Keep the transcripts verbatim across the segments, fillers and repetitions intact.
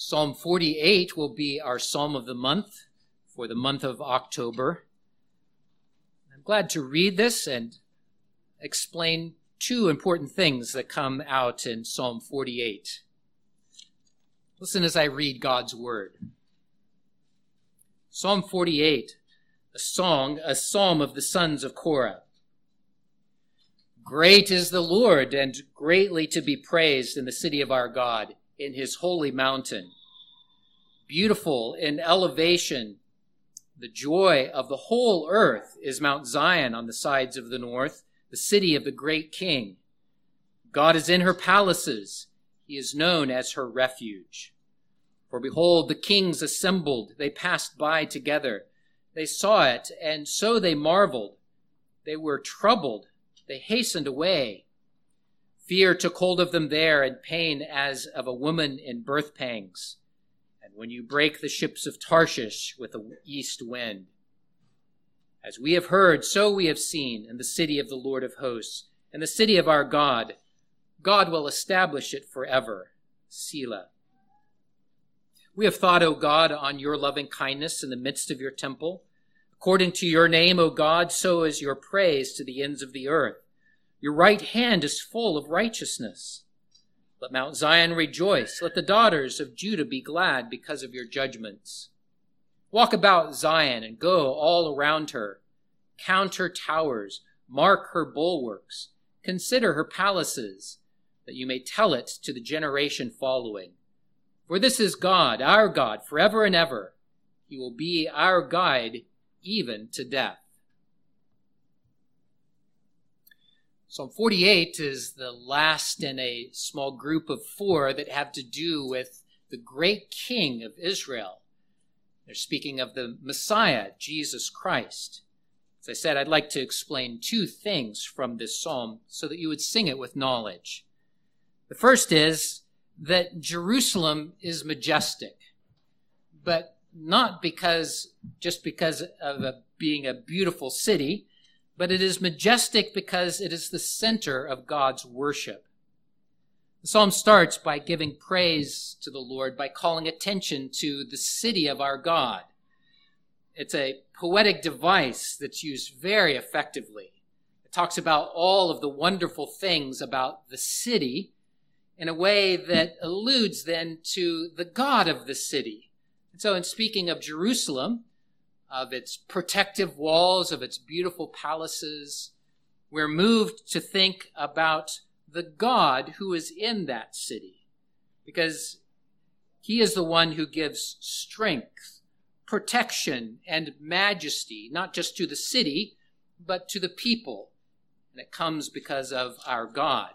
Psalm forty-eight will be our psalm of the month for the month of October. I'm glad to read this and explain two important things that come out in Psalm forty-eight. Listen as I read God's word. Psalm forty-eight, a song, a psalm of the sons of Korah. Great is the Lord, and greatly to be praised in the city of our God, in his holy mountain. Beautiful in elevation, the joy of the whole earth is Mount Zion on the sides of the north, the city of the great king. God is in her palaces. He is known as her refuge. For behold, the kings assembled. They passed by together. They saw it, and so they marveled. They were troubled. They hastened away. Fear took hold of them there, and pain as of a woman in birth pangs. And when you break the ships of Tarshish with the east wind. As we have heard, so we have seen in the city of the Lord of hosts, in the city of our God. God will establish it forever. Selah. We have thought, O God, on your loving kindness in the midst of your temple. According to your name, O God, so is your praise to the ends of the earth. Your right hand is full of righteousness. Let Mount Zion rejoice. Let the daughters of Judah be glad because of your judgments. Walk about Zion and go all around her. Count her towers. Mark her bulwarks. Consider her palaces, that you may tell it to the generation following. For this is God, our God, forever and ever. He will be our guide even to death. Psalm forty-eight is the last in a small group of four that have to do with the great King of Israel. They're speaking of the Messiah, Jesus Christ. As I said, I'd like to explain two things from this psalm so that you would sing it with knowledge. The first is that Jerusalem is majestic, but not because just because of a, being a beautiful city, but it is majestic because it is the center of God's worship. The psalm starts by giving praise to the Lord, by calling attention to the city of our God. It's a poetic device that's used very effectively. It talks about all of the wonderful things about the city in a way that alludes then to the God of the city. And so in speaking of Jerusalem, of its protective walls, of its beautiful palaces, we're moved to think about the God who is in that city, because he is the one who gives strength, protection, and majesty, not just to the city, but to the people. And it comes because of our God.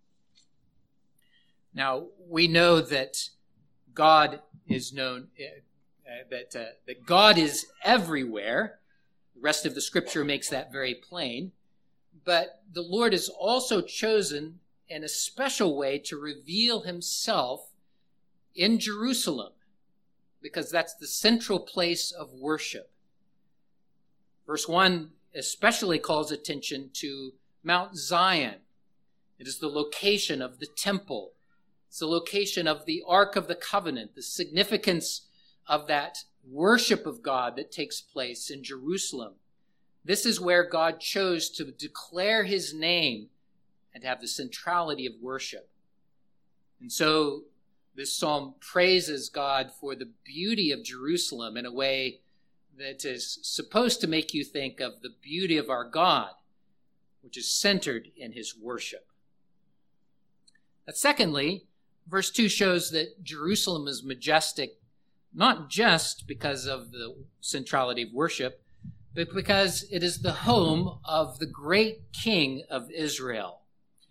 Now, we know that God is known, uh, that, uh, that God is everywhere. The rest of the scripture makes that very plain. But the Lord has also chosen in a special way to reveal himself in Jerusalem, because that's the central place of worship. Verse one especially calls attention to Mount Zion. It is the location of the temple. It's the location of the Ark of the Covenant, the significance of that worship of God that takes place in Jerusalem. This is where God chose to declare his name and have the centrality of worship. And so this psalm praises God for the beauty of Jerusalem in a way that is supposed to make you think of the beauty of our God, which is centered in his worship. But secondly, verse two shows that Jerusalem is majestic, not just because of the centrality of worship, but because it is the home of the great King of Israel.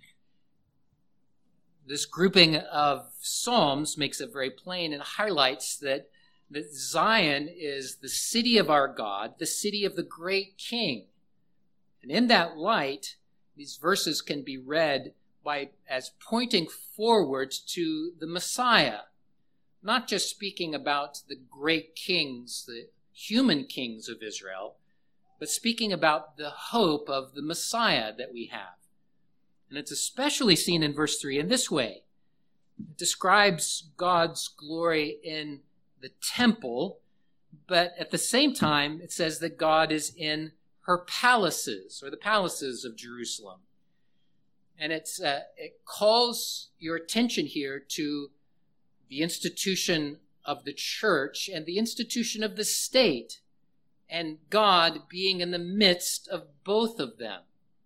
This grouping of psalms makes it very plain and highlights that, that Zion is the city of our God, the city of the great King. And in that light, these verses can be read by as pointing forward to the Messiah, not just speaking about the great kings, the human kings of Israel, but speaking about the hope of the Messiah that we have. And it's especially seen in verse three in this way. It describes God's glory in the temple, but at the same time, it says that God is in her palaces, or the palaces of Jerusalem. And it's uh, it calls your attention here to the institution of the church and the institution of the state, and God being in the midst of both of them.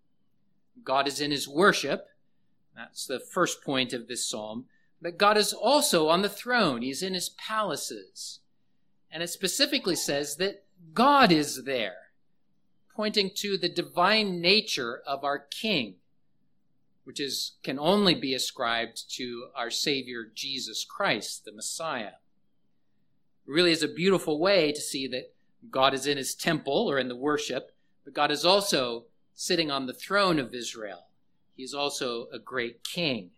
God is in his worship. That's the first point of this psalm. But God is also on the throne. He's in his palaces. And it specifically says that God is there, pointing to the divine nature of our King, which is can only be ascribed to our Savior, Jesus Christ, the Messiah. It really is a beautiful way to see that God is in his temple or in the worship, but God is also sitting on the throne of Israel. He is also a great king.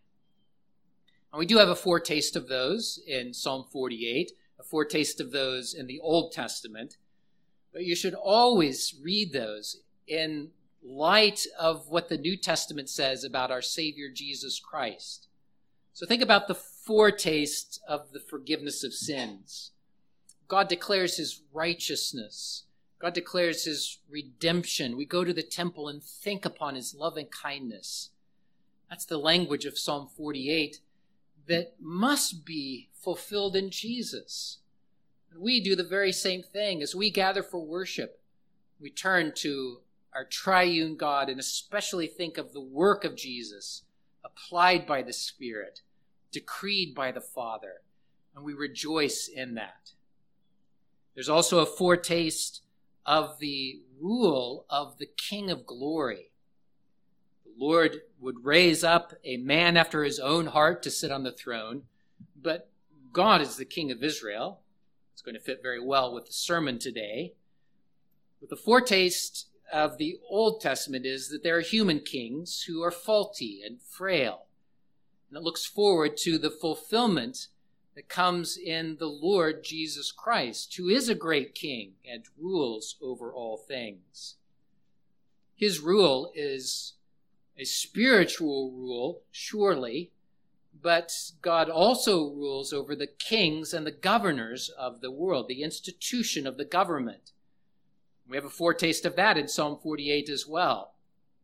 And we do have a foretaste of those in Psalm forty-eight, a foretaste of those in the Old Testament. But you should always read those in light of what the New Testament says about our Savior Jesus Christ. So think about the foretaste of the forgiveness of sins. God declares his righteousness. God declares his redemption. We go to the temple and think upon his loving kindness. That's the language of Psalm forty-eight that must be fulfilled in Jesus. And we do the very same thing. As we gather for worship, we turn to our triune God and especially think of the work of Jesus applied by the Spirit, decreed by the Father, and we rejoice in that. There's also a foretaste of the rule of the King of Glory. The Lord would raise up a man after his own heart to sit on the throne, but God is the King of Israel. It's going to fit very well with the sermon today. But the foretaste of the Old Testament is that there are human kings who are faulty and frail. And it looks forward to the fulfillment that comes in the Lord Jesus Christ, who is a great king and rules over all things. His rule is a spiritual rule, surely, but God also rules over the kings and the governors of the world, the institution of the government. We have a foretaste of that in Psalm forty-eight as well.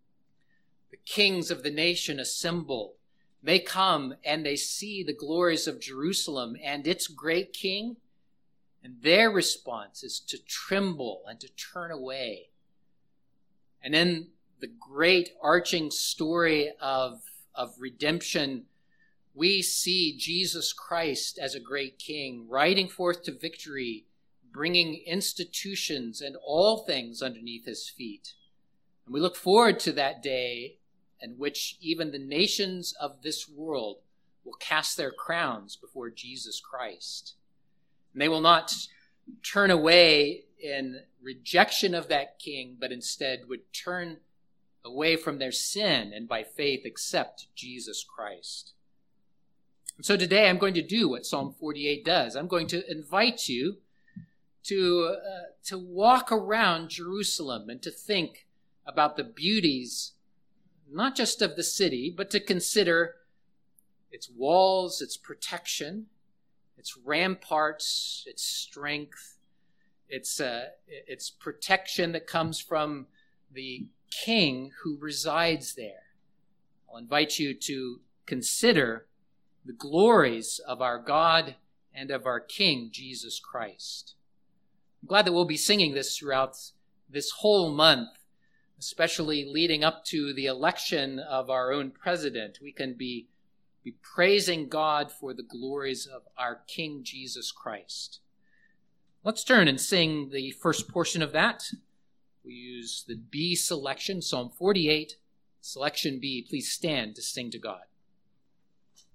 The kings of the nation assemble. They come and they see the glories of Jerusalem and its great king, and their response is to tremble and to turn away. And in the great arching story of, of redemption, we see Jesus Christ as a great king, riding forth to victory, bringing institutions and all things underneath his feet. And we look forward to that day in which even the nations of this world will cast their crowns before Jesus Christ. And they will not turn away in rejection of that king, but instead would turn away from their sin and by faith accept Jesus Christ. And so today I'm going to do what Psalm forty-eight does. I'm going to invite you to, uh, to walk around Jerusalem and to think about the beauties not just of the city, but to consider its walls, its protection, its ramparts, its strength, its, uh, its protection that comes from the king who resides there. I'll invite you to consider the glories of our God and of our King, Jesus Christ. I'm glad that we'll be singing this throughout this whole month, especially leading up to the election of our own president. We can be, be praising God for the glories of our King Jesus Christ. Let's turn and sing the first portion of that. We use the B selection, Psalm forty-eight, selection B. Please stand to sing to God.